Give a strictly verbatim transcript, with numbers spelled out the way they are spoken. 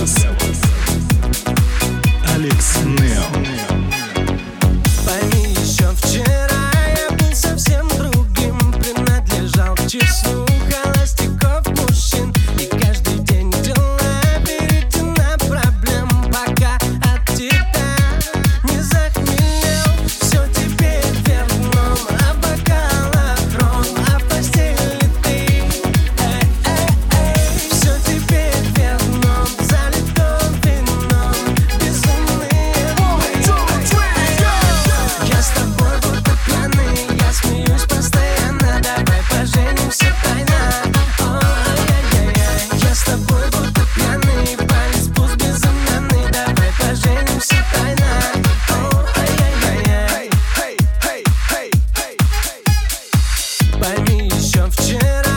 вас Алекс Нео. Пойми, еще вчера я был совсем другим, принадлежал к числу холостяков мужчин, и каждый день дела веретена проблем, пока от тебя не захмелел. Все теперь вверх дном, а бокалах ром, а в постели ты. Эй, эй, эй. Все теперь вверх дном, залито вином, безумные мы. Я с тобой будто пьяный, я смеюсь постоянно, давай поженимся тайно. Ой-ой-ой. Я с тобой будто пьяный, палец пусть безымянный, давай поженимся тайно. Ой-ой-ой. Пойми, еще вчера